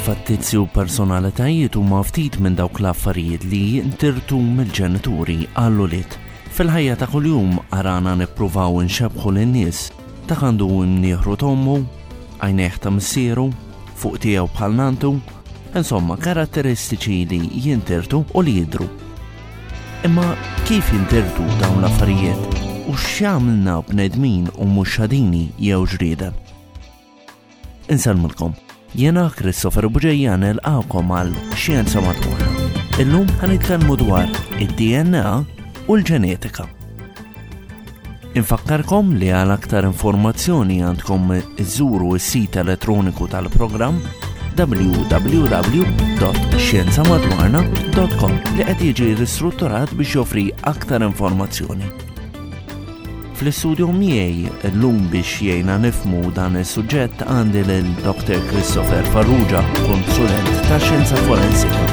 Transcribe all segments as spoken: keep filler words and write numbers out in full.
il-fattizzi u personalitajiet huma ftit minn dawk l-affarijiet li jintirtu mill-ġenituri għall-ulied. Fil-ħajja ta' kuljum arana nippruvaw nxebħu lin-nies ta' għandu mnieħru tommu, għajneħ ta' missieru, fuq tiegħu bħal nantu, insomma karatteristiċi li jintirtu u li jidru. Imma kif jintirtu dawn l-affarijiet u x'jagħmilna bnedmin u mhux ħadini jew ġrieda? Insalmulkom, jiena Christopher Buġejjan nilqakom għal Xjenza Madwarna. Illum ħanitkellmu dwar id-D N A u l-ġenetika. Infakkarkom li għal aktar informazzjoni għandkom iżżuru s-sit elettroniku tal-programm w w w dot xjenza madwarna dot com li qed jiġi ristrutturat biex joffri aktar informazzjoni. Fl-istudju miegħi llum biex jgħinna nifhmu dan is-suġġett għandi lil Doktor Christopher Farrugia, konsulent ta' xjenza forensika.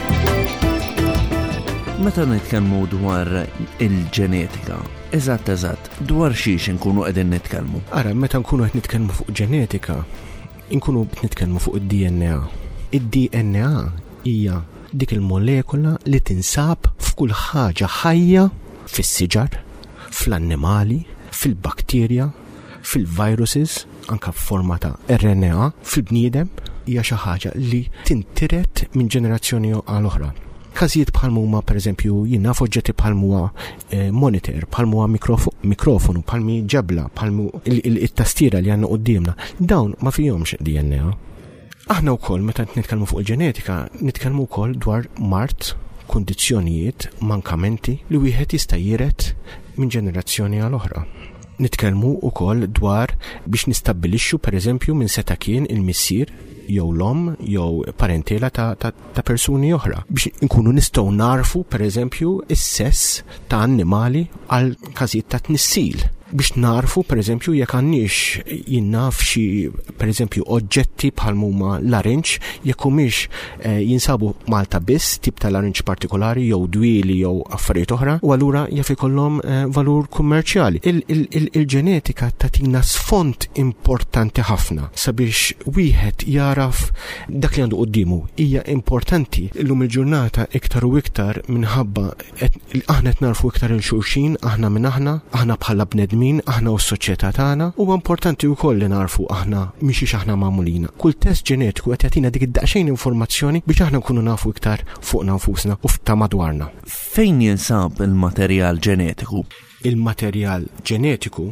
Meta nitkellmu dwar il-ġenetika, eżatt eżatt, dwar xiex inkunu qegħdin nitkellmu? Ara, meta nkunu qed nitkellmu fuq ġenetika, inkunu qed nitkellmu fuq id-D N A. Id-D N A hija dik il-molekula li tinsab f'kull ħaġa ħajja fis-siġar, fl-annimali, fil-bakterja, fil-viruses, anka f'forma ta' R N A, fil-bniedem, hija xi ħaġa li tintiret minn ġenerazzjoni għal oħra. Każijiet bħal huma pereżempju jien naf oġġetti bħal huwa eh, monitor, bħal huwa mikrofonu, bħal mi ġebla, bħal it-tastiera li għandna qudiemna. Dawn ma fihomx D N A. Aħna wkoll meta nitkellmu fuq il-ġenetika, nitkellmu wkoll dwar mart, kundizzjonijiet, mankamenti li wieħed jista' jiret minn ġenerazzjoni għal oħra. Nitkellmu wkoll dwar biex nistabbilixxu pereżempju minn seta' kien il-missier jew l-om jew parentela ta', ta, ta persuni oħra biex inkunu nistgħu narfu pereżempju is-sess ta' annimali għal każijiet ta' tnissil. Biex narfu pereżempju jekk għandniex jinnaf xi pereżempju oġġetti bħal huma l-arinċ jekk humiex eh, jinsabu Malta biss tip ta' l-arinċ partikolari jew dwili jew affarijiet oħra u allura jaf ikollhom eh, valur kummerċjali. Il-ġenetika il, il, tatina sfond importanti ħafna sabiex wieħed jaraf dak li għandu quddiemu. Hija importanti llum il-ġurnata iktar u iktar minħabba aħna qed narfu iktar il-xulxin aħna minn aħna, aħna bħala bnedmin min aħna u s-soċjetà tagħna huwa importanti wkoll li narfu aħna mhixiex aħna magħmulina. Kull test ġenetiku qed jagħtina dik id-daqsxejn informazzjoni biex aħna nkunu nafu iktar fuqna nfusna u ta' madwarna. Fejn jinsab il-materjal ġenetiku? Il-materjal ġenetiku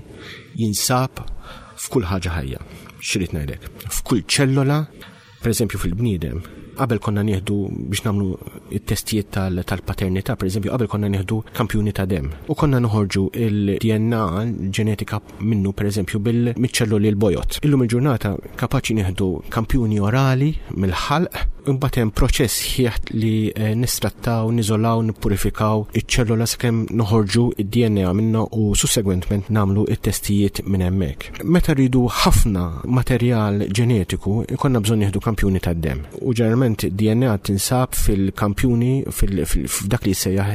jinsab f'kull ħaġa ħajja. X'rid ngħidlek? F'kull ċellola, pereżempju fil-bniedem, qabel konna nieħdu biex nagħmlu it-testijiet tal-paternità, pereżempju qabel konna nieħdu kampjuni ta' dem. U konna noħorġu il-D N A ġenetika minnu pereżempju bil-miċċelloli l-bojot. Illum il-ġurnata kapaċi nieħdu kampjuni orali mill-ħalq, imbagħad hemm proċess ħieħ li nistrattaw, niżolaw, nippurifikaw iċ-ċellola sakemm noħorġu id-D N A minnha u sussegwentment nagħmlu it-testijiet minn hemmhekk. Meta rridu ħafna materjal ġenetiku, ikonna bżonn nieħdu kampjuni tad-dem. U ġeneralment D N A tinsab fil-kampjuni f'dak li jsejjaħ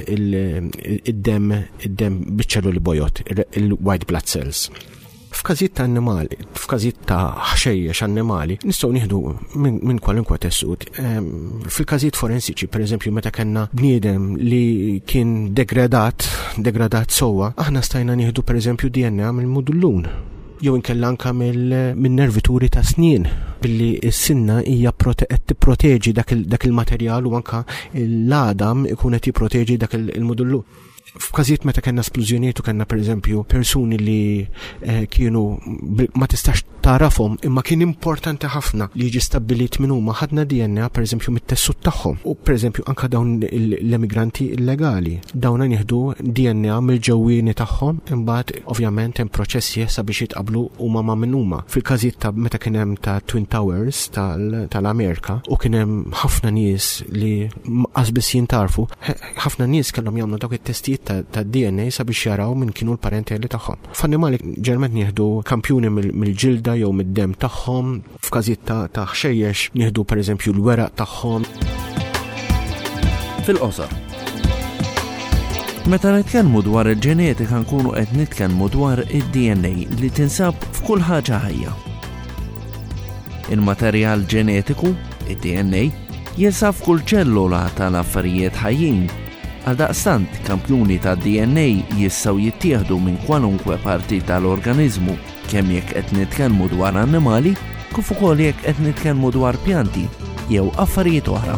id-dem id-dem biċċelloli bojot, il-white blood cells. F'każijiet ta' annimali, f'każijiet ta' ħxejjex annimali, nistgħu nieħdu minn min kwalunkwe tessut. Ehm, fil-każijiet forensiċi, pereżempju meta kellna bniedem li kien degradat, degradat sewwa, aħna stajna nieħdu pereżempju D N A mill-mudullun. Jew inkella anke mill-nervituri ta' snien billi s-sinna hija qed tipproteġi dak il-materjal u anke l-adam ikun qed jipproteġi dak il-mudullu. F'każijiet meta kellna splużjonijiet u kellna pereżempju persuni li eh, kienu ma tistax tarafhom imma kien importanti ħafna li jiġi stabbilit minn huma ħadna D N A pereżempju mit-tessut tagħhom. U pereżempju anke dawn l-immigranti illegali dawn nieħdu D N A mill-ġewwieni tagħhom imbagħad ovvjament hemm proċessi sabiex jitqablu huma ma' minn huma. Fil-każijiet ta' meta kien hemm ta' Twin Towers tal-Amerika u kien hemm ħafna nies li qasbis jintarfu, ħafna nies kellhom jagħmlu dawk it-testijiet ta' D N A sabiex jaraw minn kienu l-parenteli tagħhom. F'annimali ġerment nieħdu kampjuni mill-ġilda jew mid-dem tagħhom, f'każijiet ta' ħxejjex nieħdu pereżempju l-weraq tagħhom. Fil-qosor. Meta nitkellmu dwar il-ġenetika nkunu qed nitkellmu dwar id-D N A li tinsab f'kull ħaġa ħajja. Il-materjal ġenetiku id-D N A, jinsab f'kull ċellola tal-affarijiet ħajjin. Għaldaqstant, kampjuni ta' D N A jistgħu jittieħdu minn kwalunkwe parti tal-organizmu, kemm jekk qed nitkellmu dwar annimali, kif ukoll jekk qed nitkellmu dwar pjanti jew affarijiet oħra.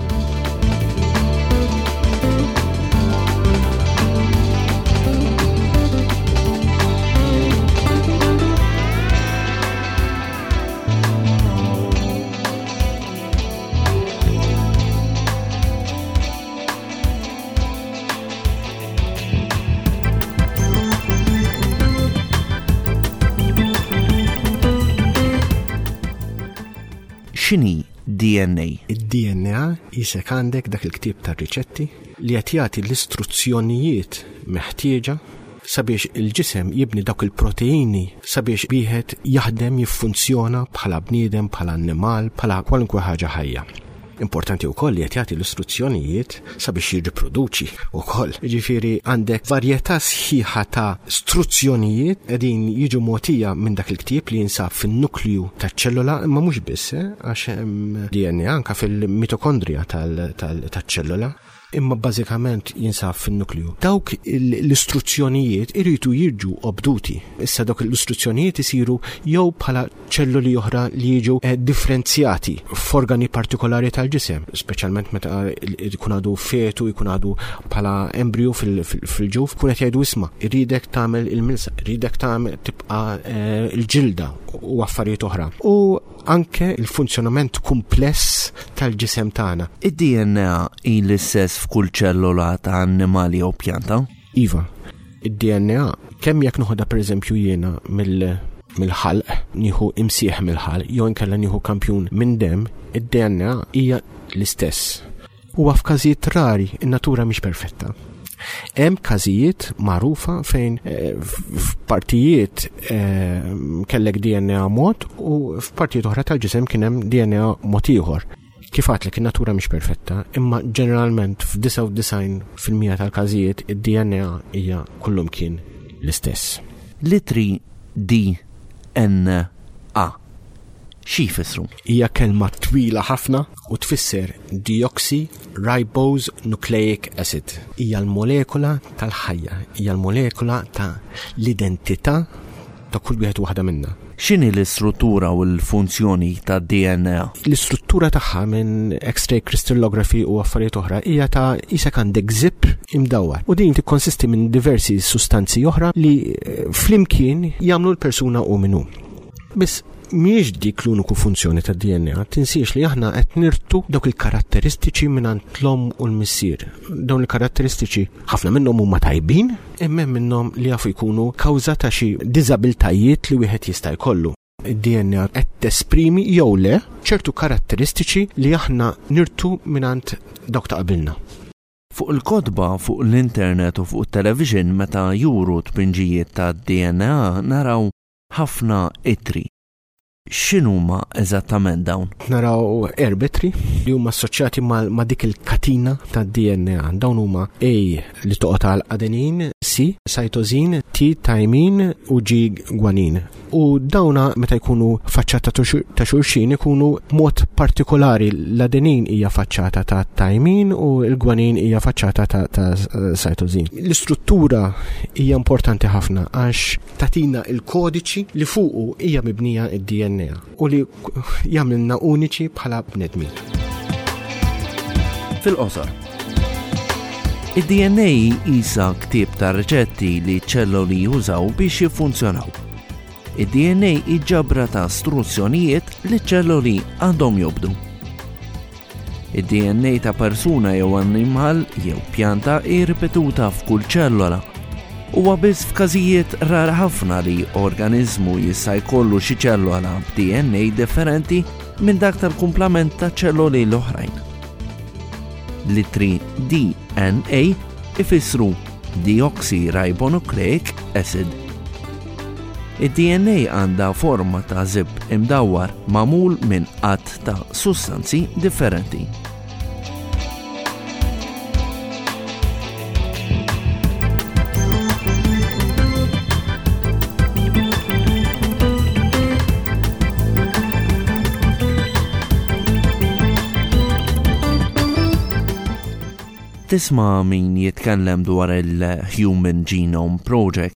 X'inhi D N A? Id-D N A jisek għandek dak il-ktieb ta' riċetti li qed jagħti l-istruzzjonijiet meħtieġa sabiex il-ġisem jibni dawk il-proteini sabiex wieħed jaħdem jiffunzjona bħala bniedem, bħala annimal, bħala kwalunkwe ħaġa ħajja. Importanti wkoll li qed jagħti l-istruzzjonijiet sabiex jirriproduċi wkoll. Jiġifieri għandek varjetà sħiħa ta' istruzzjonijiet qegħdin jiġu mogħtija minn dak il-ktieb li jinsab fin-nukleu taċ-ċellola, imma mhux biss għax hemm D N A anke fil-mitokondrija tal-ċellola. Imma bażikament jinsab fin-nukleu. Dawk l-istruzzjonijiet iridu jiġu obduti. Issa dawk l-istruzzjonijiet isiru jew bħala ċelluli oħra li jiġu differenzjati f'organi partikolari tal-ġisem, speċjalment meta jkun għadu fetu, jkun għadu bħala embryo fil-ġuf, kun qed jgħidu isma' irridek tagħmel il-milsa, irridek tagħmel tibqa' il-ġilda u affarijiet oħra. U anke il-funzjonament kumpless tal-ġisem tagħna. Id-D N A hi l-istess f'kull ċellola ta' annimali jew pjanta? Iva, id-D N A kemm jekk noħodha pereżempju jiena mill-ħalq, nieħu imsieħ mill-ħalq, jew inkella nieħu kampjun minn dem, id-D N A hija l-istess. Huwa f'każijiet rari in-natura mhix perfetta. Hemm każijiet magħrufa fejn f'partijiet kellek D N A mod u f'partijiet oħra tal-ġisem kien hemm D N A mod ieħor. Kif għatlek in-natura mhix perfetta, imma ġeneralment f'disa' u disgħin fil-mija tal-każijiet id-D N A hija kullum kien l-istess. Litri D N A xi jfissru? Hija kelma twila ħafna u tfisser deoxyribose nucleic acid. Hija l-molekula tal-ħajja, hija l-molekula ta' l-identità ta' kull wieħed waħda minnha. X'inhi l-istruttura u l-funzjoni ta' D N A? L-istruttura tagħha minn X-ray crystallography u affarijiet oħra hija ta' isek għandek zip imdawwar. U din tikkonsisti minn diversi sustanzi oħra li flimkien jagħmlu l-persuna u minnu. Biss mhijiex dik l-uniku funzjoni ta' D N A, tinsiex li aħna qed nirtu dawk il-karatteristiċi mingħand l-om u l-missier. Dawn il-karatteristiċi ħafna minnhom huma tajbin, imma minnhom li jafu jkunu kawża ta' xi diżabiltajiet li wieħed jista' jkollu. Id-D N A qed tesprimi jew le ċertu karatteristiċi li aħna nirtu mingħand dawk ta' qabilna. Fuq il-kodba, fuq l-internet u fuq it-television meta juru tpinġijiet ta' D N A naraw ħafna ittri. X'inhuma eżattament dawn? Naraw erbitri li huma assoċjati ma' dik il-katina ta' D N A. Dawn huma A li toqgħod għal adenin, C cytosine, T thymine u G guanin. U dawna meta jkunu faċċata ta' xulxin ikunu mod partikolari. L-adenin hija faċċata ta' thymine u l-guanin hija faċċata ta', ta cytosine. L-istruttura hija importanti ħafna għax tatina il-kodiċi li fuqu hija mibnija id-D N A u li jagħmilna uniċi bħala bnedmin. Fil-qosor, id-D N A isa ktieb ta' riċetti li ċelloli jużaw biex jiffunzjonaw. Id-D N A iġġabra ta' istruzzjonijiet li ċelloli għandhom jobdu. Id-D N A ta' persuna jew animal jew pjanta hi ripetuta f'kull ċellola. Huwa biss f'każijiet rara ħafna li organizmu jista' jkollu xi ċellola b'D N A differenti minn dak tal-kumplament ta' ċelloli l-oħrajn. Litri D N A ifissru deoxyribonucleic acid. Id-D N A għandha forma ta' zip imdawwar magħmul minn qatt ta' sustanzi differenti. tisma' min jitkellem dwar il-Human Genome Project.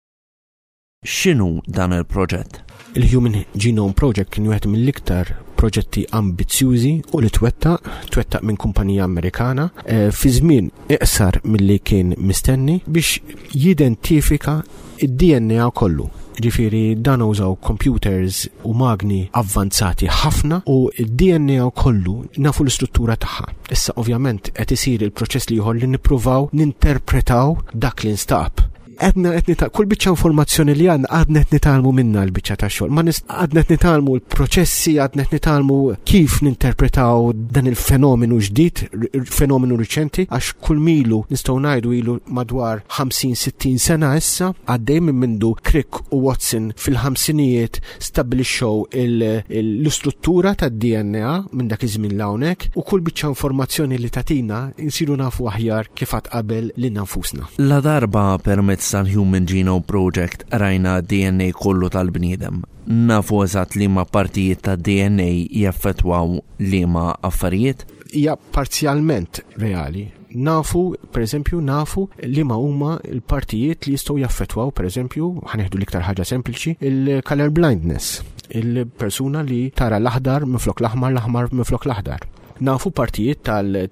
X'inhu dan il-proġett? Il-Human Genome Project kien wieħed mill-iktar proġetti ambizzjużi u li twettaq, twettaq minn kumpanija Amerikana e, fi żmien iqsar milli kien mistenni biex jidentifika id-D N A kollu. Ġifieri dan użaw computers u magni avvanzati ħafna u id-D N A kollu nafu l-istruttura tagħha. Issa ovvjament qed isir il-proċess li jħolli nippruvaw ninterpretaw dak li nstab. Għadna qed nita' kull biċċa informazzjoni li għandna għadna qed nitalmu minna l-biċċa ta' xogħol. Ma għadna qed nitalmu l-proċessi, għadna qed nitalmu kif ninterpretaw dan il-fenomenu ġdid, fenomenu riċenti, għax kull milu nistgħu ngħidu ilu madwar ħamsin sittin sena issa għaddej minn mindu Crick u Watson fil-ħamsinijiet stabbilixxew l-istruttura tad-D N A minn dak iż-żmien l hawnhekk u kull biċċa informazzjoni li tatina insiru nafu aħjar kif qatt qabel lil nfusna. La darba permezz tal-Human Genome Project rajna D N A kollu tal-bniedem. Nafu eżatt li ma partijiet ta' D N A jaffettwaw li ma affarijiet? Hija parzjalment reali. Nafu, per eżempju, nafu li ma huma l-partijiet li jistgħu jaffettwaw, per eżempju, ħaneħdu l-iktar ħaġa sempliċi, il-color blindness. Il-persuna li tara l-aħdar minflok l-aħmar, l-aħmar minflok l-aħdar. Nafu partijiet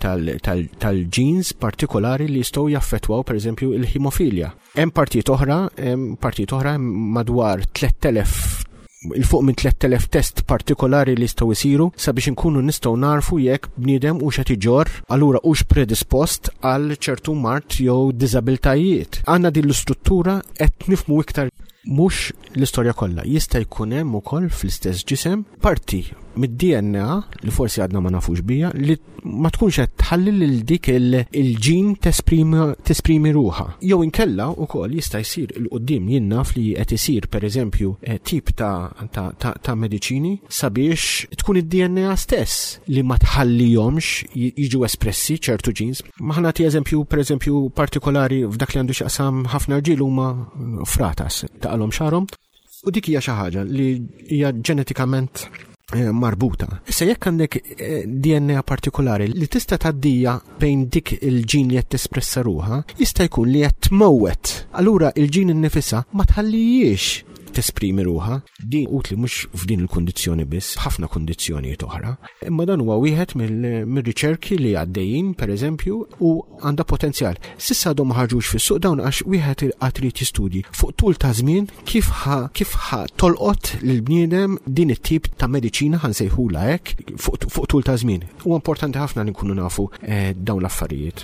tal-genes partikolari li jistgħu jaffettwaw per eżempju il-hemofilja. Hemm partijiet oħra, hemm partijiet oħra madwar tliet elef il-fuq minn tliet elef test partikolari li jistgħu jsiru sabiex inkunu nistgħu narfu jekk bniedem hux qed iġorr allura hux predispost għal ċertu mart jew diżabiltajiet. Għandna din l-istruttura qed nifhmu iktar mhux l-istorja kollha. Jista' jkun hemm ukoll fl-istess ġisem parti mid-D N A li forsi għadna ma nafux bija li ma tkunx qed tħalli lil dik il-ġin tesprimi ruha. Jew inkella wkoll jista' jsir il qudiem jien naf li qed isir pereżempju tip ta' ta' ta', ta mediċini sabiex tkun id-D N A stess li ma tħallihomx jiġu espressi ċertu ġins. Ma ħanati eżempju pereżempju partikolari f'dak li għandu x'aqsam ħafna ġiel huma fratas taqalhom xarhom u dik hija xi ħaġa li hija ġenetikament marbuta. Issa jekk għandek D N A partikolari li tista' tgħaddija bejn dik il-ġin li qed tespressa ruha, jista' jkun li qed tmowwet. Allura il-ġin innifisha ma tħallijiex tesprimi ruha. Din utli mhux f'din il-kundizzjoni biss, ħafna kundizzjonijiet oħra. Imma dan huwa wieħed mill-riċerki li għaddejjin pereżempju u għandha potenzjal. S'issa għadhom ma ħarġux fis-suq dawn għax wieħed qatt irid jistudji fuq tul ta' żmien kif ħa kif ħa tolqot lil bniedem din it-tip ta' mediċina ħansejħula hekk fuq tul ta' żmien. Huwa importanti ħafna li nkunu nafu eh, dawn l-affarijiet.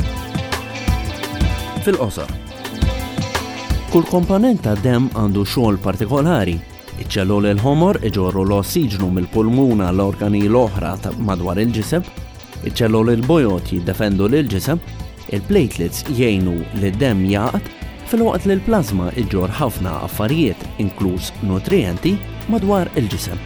Fil-qosor. Kull komponent ta' dem għandu xogħol partikolari. Iċ-ċelluli l-ħomor iġorru l-ossiġnu mill-pulmuna l-organi l-oħra madwar il-ġisem, iċ-ċelluli l-bojot jiddefendu l-ġisem, il-platelets jgħinu li d-dem jaqat, fil-waqt li l-plazma iġor ħafna affarijiet, inkluż nutrienti, madwar il-ġisem.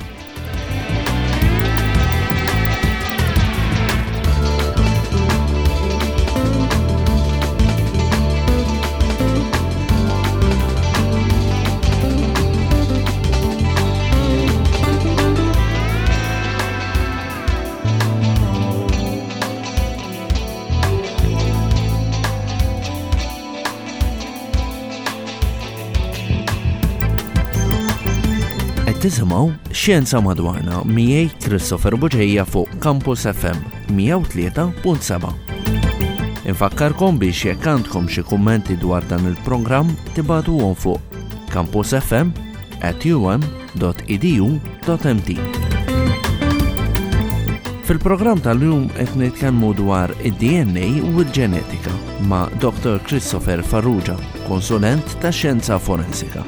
Tisimgħu Xjenza Madwarna miegħi Christopher Buġejja fuq Campus F M mija u tlieta punt seba'. Infakkarkom biex jekk għandkom xi kummenti dwar dan il-programm tibagħtuhom fuq campusfm at u m dot e d u dot m t. Fil-programm tal-lum qed nitkellmu dwar id-D N A u l-ġenetika ma' Doktor Christopher Farrugia, konsulent tax-xjenza forensika.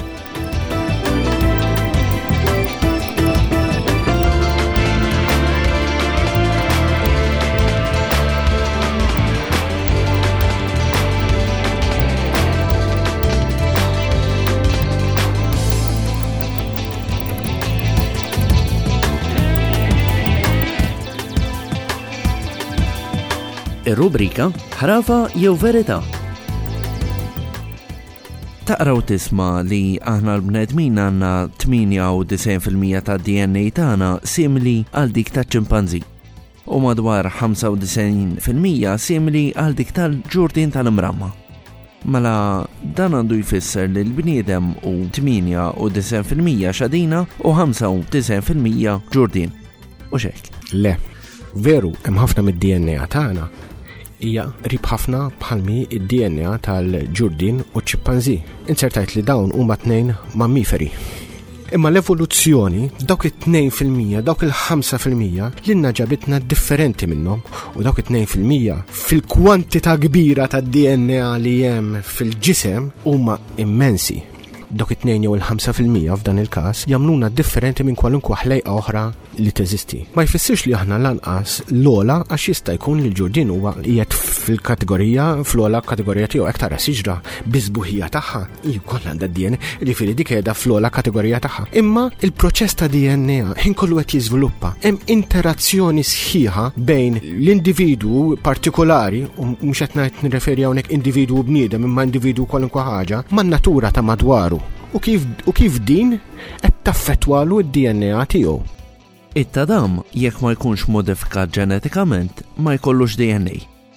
Ir-rubrika ħrafa jew verità. Taqraw tisma' li aħna l-bnedmin għandna tminja u tisgħin fil-mija tad-D N A tagħna simili għal dik taċ-ċimpanżì. u madwar ħamsa u tisgħin fil-mija simili għal dik tal-ġurdien tal-imramma. Mela dan għandu jfisser li l-bniedem u tminja u tisgħin fil-mija xadina u ħamsa u tisgħin fil-mija ġurdien. U xek? Le, veru, hemm ħafna mid-D N A tagħna hija qrib ħafna bħalmi id-D N A tal-ġurdien u ċ-ċimpanżì. Insertajt li dawn huma tnejn mammiferi. Imma l-evoluzzjoni, dawk it-tnejn fil-mija, dawk il-ħamsa fil-mija, l-inna ġabitna differenti minnhom u dawk it-tnejn fil-mija fil-kwantità kbira tad-D N A li hemm fil-ġisem huma immensi. Dawk it-tnejn jew il-ħamsa fil-mija f'dan il-każ jagħmluna differenti minn kwalunkwe ħlejqa oħra li teżisti. Ma jfissirx li aħna lanqas l-ola għax jista' jkun li l-ġurdien huwa qiegħed fil-kategorija fl-ola kategorija tiegħu hekk siġra biżbuħija tagħha jkoll għandha D N A li fieri dik qiegħda fl-ola kategorija tagħha. Imma il-proċess ta' D N A ħin kollu qed jiżviluppa. Hemm interazzjoni sħiħa bejn l-individwu partikolari u mhux qed ngħid nirreferi hawnhekk individwu bniedem imma individwu kwalunkwe ħaġa man-natura ta' madwaru. U kif, u kif din qed taffettwalu d-D N A tiegħu. It-tadam jekk ma jkunx modifikat ġenetikament ma jkollux D N A.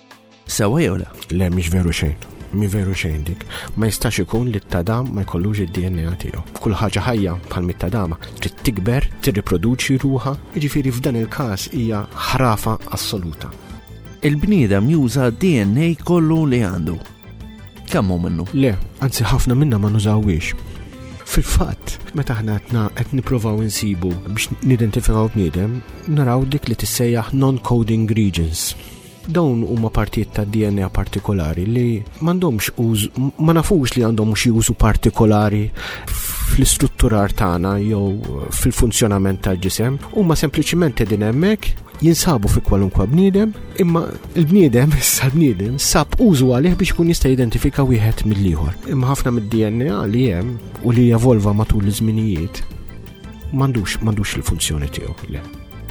Sewa jew le? Le mhix veru xejn. Mi veru xejn dik. Ma jistax ikun li t-tadam ma jkollux id-D N A tiegħu. Kull ħaġa ħajja bħal mit-tadama trid tikber, tirriproduċi ruha, jiġifieri f'dan il-każ hija ħrafa assoluta. Il-bniedem juża D N A kollu li għandu. Kemm hu minnu? Le, anzi ħafna minnha ma nużawiex. Fil-fatt, meta aħna qed nippruvaw insibu biex nidentifikaw bniedem, naraw dik li tissejjaħ non-coding regions. Dawn huma partijiet ta' D N A partikolari li m'għandhomx użu, ma nafux li għandhom xi użu partikolari fl-istrutturar tagħna jew fil-funzjonament tal-ġisem, huma sempliċiment qegħdin hemmhekk jinsabu fi kwalunkwe bniedem, imma l-bniedem, issa l-bniedem, sab użu għalih biex kun jista' jidentifika wieħed mill-ieħor. Imma ħafna mid-D N A li hemm u li jevolva matul iż-żminijiet m'għandux m'għandux il-funzjoni tiegħu. Le.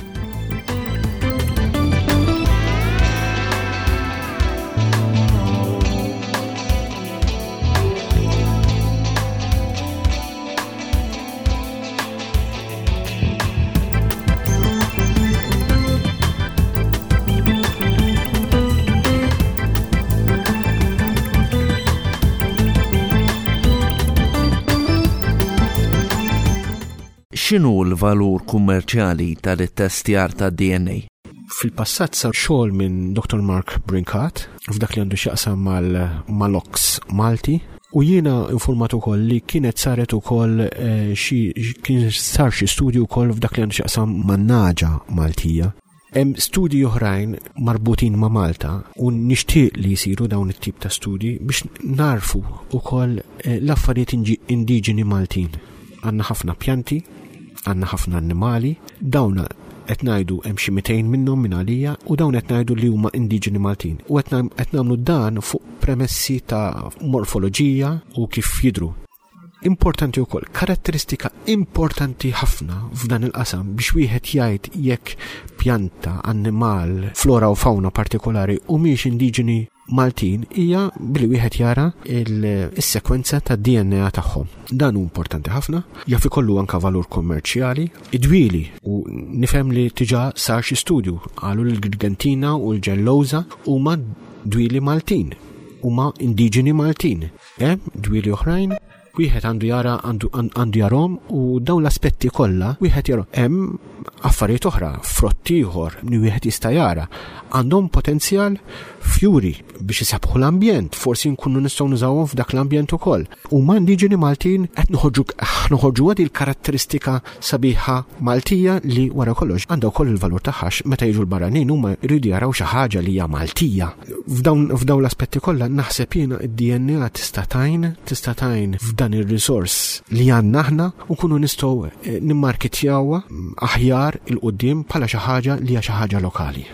X'inhu l-valur kummerċjali tal-ittestjar ta' D N A? Fil-passat sar xogħol minn Doktor Mark Brinkat f'dak li għandu x'jaqsam mal-Malox Malti u jiena informat ukoll li kienet saret ukoll xi kien sar xi studju wkoll f'dak li għandu x'jaqsam man-naġa Maltija. Hemm studji oħrajn marbutin ma' Malta u nixtieq li jsiru dawn it-tip ta' studji biex narfu ukoll l-affarijiet indiġeni Maltin. Għandna ħafna pjanti, għandna ħafna annimali, dawn qed ngħidu hemm xi mitejn minnhom minn għalija u dawn qed ngħidu li huma indiġeni Maltin. U qed nagħmlu dan fuq premessi ta' morfoloġija u kif jidhru. Importanti wkoll, karatteristika importanti ħafna f'dan il-qasam biex wieħed jgħid jekk pjanta, annimal, flora u fauna partikolari u mhix indiġeni Maltin hija billi wieħed jara il-sekwenza ta' D N A tagħhom. Dan hu importanti ħafna, jaf ikollu anke valur kommerċjali, idwili u nifhem li tiġà sar xi studju qalu l-Argentina u l-Ġellowża huma dwili Maltin, huma indiġeni Maltin. Hemm dwili oħrajn wieħed għandu jara għandu għandu jarhom u dawn l-aspetti kollha wieħed jarhom. Hemm affarijiet oħra, frotti ieħor li wieħed jista' jara għandhom potenzjal fjuri biex isabħu l-ambjent, forsi nkunu nistgħu nużawhom f'dak l-ambjent ukoll. Huma indiġeni Maltin qed noħorġu noħorġu għadi l-karatteristika sabiħa Maltija li wara kollox għandha wkoll il-valur tagħha meta jiġu l-barranin huma jridu jaraw xi ħaġa li hija Maltija. F'dawn f'dawn l-aspetti kollha naħseb jiena d-D N A tista' tajn tista' tajn f'dan ir-risors li għandna aħna u nkunu nistgħu nimmarkitjawha aħjar il-qudiem bħala xi ħaġa li hija xi ħaġa lokali.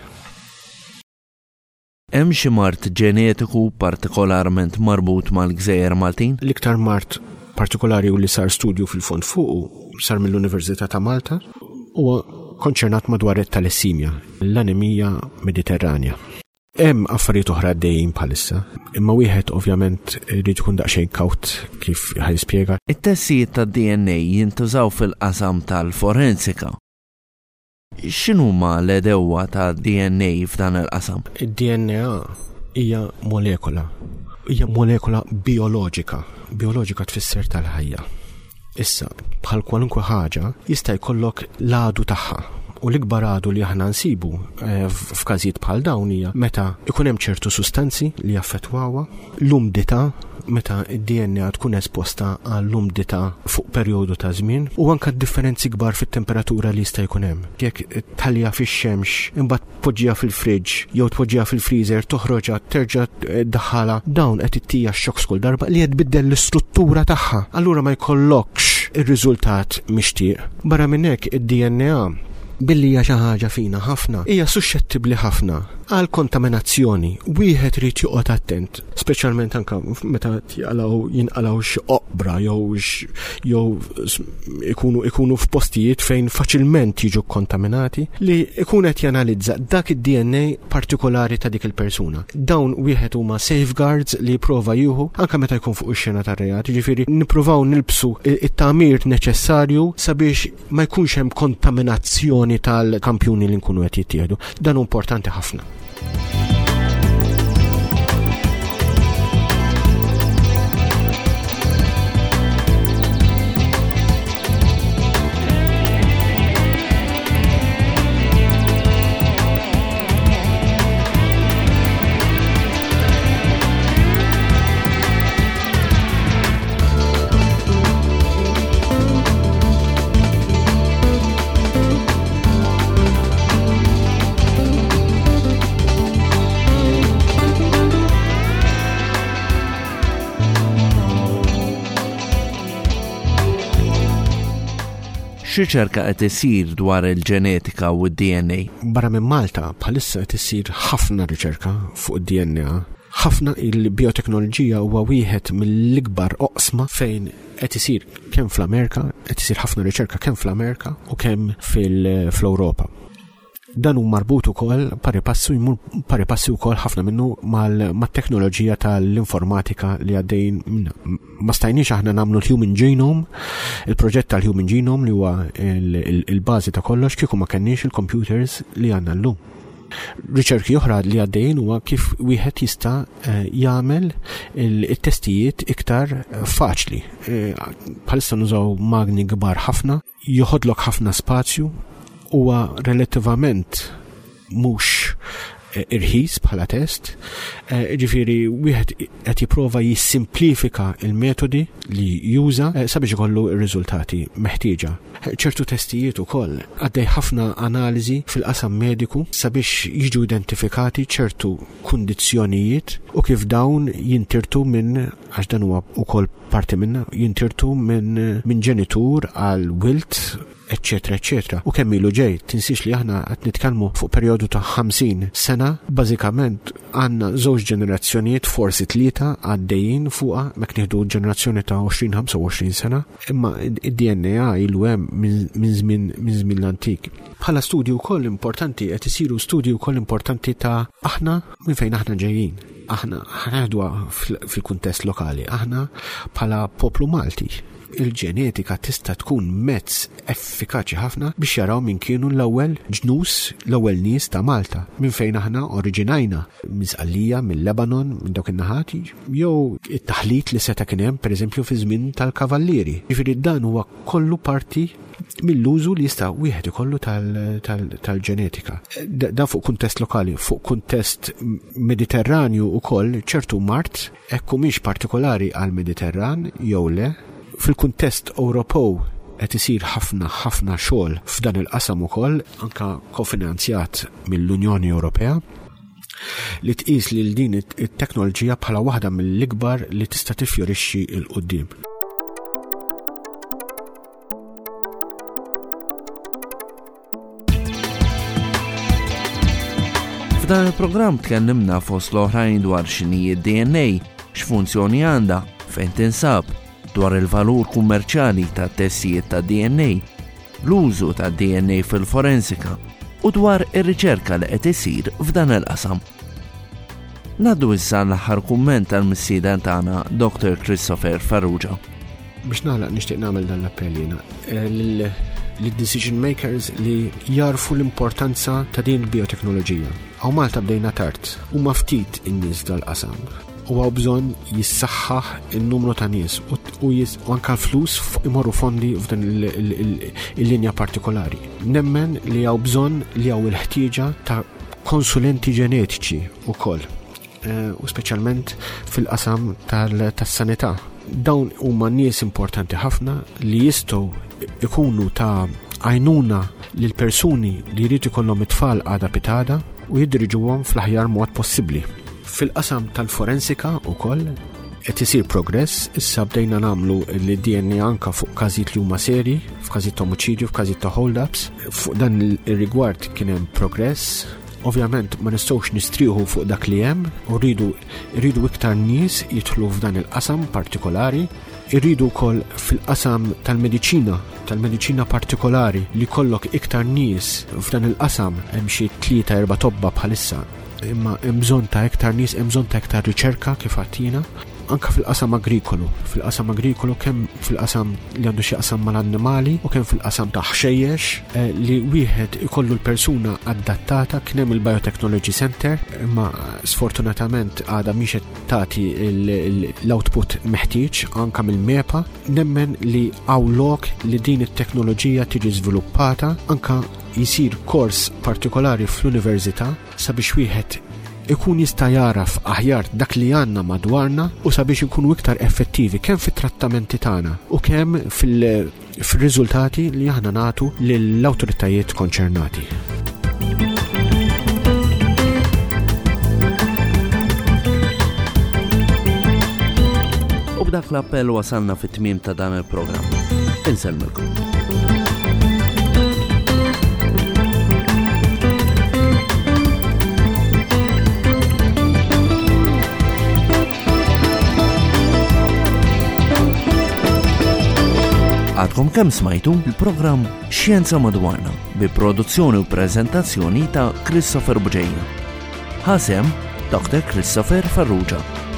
Hemm xi mart ġenetiku partikolarment marbut mal-Gżejjer Maltin? L-iktar mart partikolari u li sar studju fil-fond fuq sar mill-Università ta' Malta u konċernat madwar it-talassemia, l-anemija mediterranja. Hemm affarijiet oħra għaddejjin bħalissa, imma wieħed ovvjament irid ikun daqsxejn kawt kif ħajspjega. It-testijiet tad-D N A jintużaw fil-qasam tal-forensika. x'inhuma l-edewwa ta' D N A f'dan il-qasam? Id-D N A hija molekula. Hija molekula bioloġika. Bioloġika tfisser tal-ħajja. Issa, bħal kwalunkwe ħaġa jista' jkollok l-għadu tagħha. U l-ikbar għadu li aħna nsibu f'każijiet bħal dawn hija meta ikun hemm ċertu sustanzi li jaffettwawha, l-umdità meta id-D N A tkun esposta għall-umdità fuq perjodu ta' żmien u anke differenzi kbar fit-temperatura li jista' jkun hemm. Jekk tħallija fix-xemx, imbagħad tpoġġiha fil-friġġ jew tpoġġiha fil-freezer, toħroġha terġa' ddaħħalha, dawn qed ittija x-xokk kull darba li qed tbiddel l-istruttura tagħha. Allura ma jkollokx ir-riżultat mixtieq. Barra minn hekk id-D N A billi hija xi ħaġa fina ħafna, hija suscettibbli ħafna għal kontaminazzjoni. Wieħed rid joqgħod attent, speċjalment anke meta jaqalgħu jinqalgħu xi oqbra jew jew ikunu ikunu f'postijiet fejn faċilment jiġu kontaminati li ikun qed janalizza dak id-D N A partikolari ta' dik il-persuna. Dawn wieħed huma safeguards li jipprova jieħu anke meta jkun fuq ix-xena tar-reat, jiġifieri nippruvaw nilbsu it-tagħmir neċessarju sabiex ma jkunx hemm kontaminazzjoni tal-kampjuni li nkunu qed jittieħdu. Dan importanti ħafna. X'riċerka qed isir dwar il-ġenetika u d-D N A? Barra minn Malta bħalissa qed isir ħafna riċerka fuq id-D N A. Ħafna il-bioteknoloġija huwa wieħed mill-ikbar oqsma fejn qed isir kemm fl-Amerika, qed isir ħafna riċerka kemm fl-Amerika u kemm fil-Ewropa. Dan hu marbut ukoll pari passu jmur pari passi wkoll ħafna minnu mat-teknoloġija tal-informatika li għaddejn ma stajniex aħna nagħmlu l-Human Genome, il-proġett tal-Human Genome li huwa il-bażi ta' kollox kieku ma kenniex il-computers li għandna llum. Riċerki oħra li għaddejn huwa kif wieħed jista' jagħmel it-testijiet iktar faċli. Bħalissa nużaw magni kbar ħafna, joħodlok ħafna spazju, huwa relattivament mhux irħis bħala test, ġifieri wieħed qed jipprova jissimplifika il-metodi li juża sabiex ikollu r-riżultati meħtieġa. ċertu testijiet ukoll għaddej ħafna analiżi fil-qasam mediku sabiex jiġu identifikati ċertu kundizzjonijiet u kif dawn jintirtu minn għax dan huwa ukoll parti minna jintirtu minn min ġenitur għal wilt eccetera, eccetera. U kemm ilu ġej, tinsix li aħna qed nitkellmu fuq perjodu ta' ħamsin sena, bażikament għandna żewġ ġenerazzjonijiet forsi tlieta għaddejjin fuqha mek nieħdu ġenerazzjoni ta' għoxrin ħamsa u għoxrin sena, imma id-D N A ilu hemm minn żmien minn żmien l-antik. Bħala studju wkoll importanti qed isiru studju wkoll importanti ta' aħna minn fejn aħna ġejjin. Aħna ħanaħdwa fil-kuntest lokali, aħna bħala poplu Malti. Il-ġenetika tista' tkun mezz effikaċi ħafna biex jaraw min kienu l-ewwel ġnus, l-ewwel nies ta' Malta, minn fejn aħna oriġinajna, miżqallija mill-Lebanon, minn dawk in-naħat, jew it-taħlit li seta' kien hemm pereżempju fi żmien tal-kavallieri. Jiġifieri dan huwa kollu parti mill-użu li jista' wieħed ikollu tal-ġenetika. Da fuq kuntest lokali, fuq kuntest mediterranju ukoll ċertu mart hekk mhix partikolari għall-Mediterran jew le. Fil-kuntest Ewropew qed isir ħafna ħafna xogħol f'dan il-qasam ukoll anke kofinanzjat mill-Unjoni Ewropea li tqis lil din it-teknoloġija bħala waħda mill-ikbar li tista' tiffjorixxi l qudiem. F'dan il-programm tkellimna fost l-oħrajn dwar x'inhi d-D N A, x'funzjoni għandha, fejn tinsab, dwar il-valur kummerċjali ta' testijiet ta' D N A, l-użu ta' D N A fil-forensika u dwar ir-riċerka li qed isir f'dan il-qasam. Naddu issa l-aħħar kumment tal-missieden tagħna Doctor Christopher Farrugia. Biex nagħlaq nixtieq nagħmel dan l-appell jiena li decision makers li jarfu l-importanza ta' din il-bioteknoloġija. Għaw Malta bdejna tard u maftit in-nies dal-qasam. U għaw bżon jissaxħaħ il-numru ta' nies u, u, u anka l-flus imorru fondi f'dan il-linja partikolari. Nemmen li għaw bżon li għaw il-ħtieġa ta' konsulenti ġenetiċi u koll, uh, u specialment fil-qasam tas-sanità. Dawn huma nies importanti ħafna li jistgħu ikunu ta' għajnuna lil persuni li jrid ikollhom it-tfal għada pitada u jidriġuhom fl-aħjar mod possibbli. Fil-qasam tal-forensika wkoll qed isir progress, issa bdejna nagħmlu l-D N A anka fuq każijiet li huma seri, f'każijiet ta' omiċidju, f'każijiet ta' hold-ups. Fuq dan ir-rigward kien hemm progress. Ovvjament ma nistgħux nistrieħu fuq dak li hemm u rridu rridu iktar nies jidħlu f'dan il-qasam partikolari. Irridu wkoll fil-qasam tal-mediċina, tal-mediċina partikolari li kollok iktar nies f'dan il-qasam hemm xi tlieta erba' tobba bħalissa. Imma hemm bżonn ta' iktar nies, hemm bżonn ta' iktar riċerka kif għattina. Anka fil-qasam agrikolu, fil-qasam agrikolu kemm fil-qasam li għandu xi qasam mal-annimali u kemm fil-qasam ta' ħxejjex eh, li wieħed ikollu l-persuna adattata. Kien hemm il-Biotechnology Center, imma sfortunatament għadha mhix qed tagħti l-output meħtieġ anka mill-mepa. Nemmen li hawn lok li din it-teknoloġija tiġi żviluppata, anka jisir kors partikolari fl-università sabiex wieħed ikun jista' jaraf aħjar dak li għandna madwarna u sabiex ikunu iktar effettivi kemm fit-trattamenti tagħna u kemm fil-riżultati li aħna nagħtu lill-awtoritajiet konċernati. U b'dak l-appell wasalna fit-tmiem ta' dan il-programm. Insellmilkom. Għadkom kemm smajtu il-programm Xjenza Madwarna bi produzzjoni u preżentazzjoni ta' Christopher Buġejna. Ħasem Doktor Christopher Farrugia.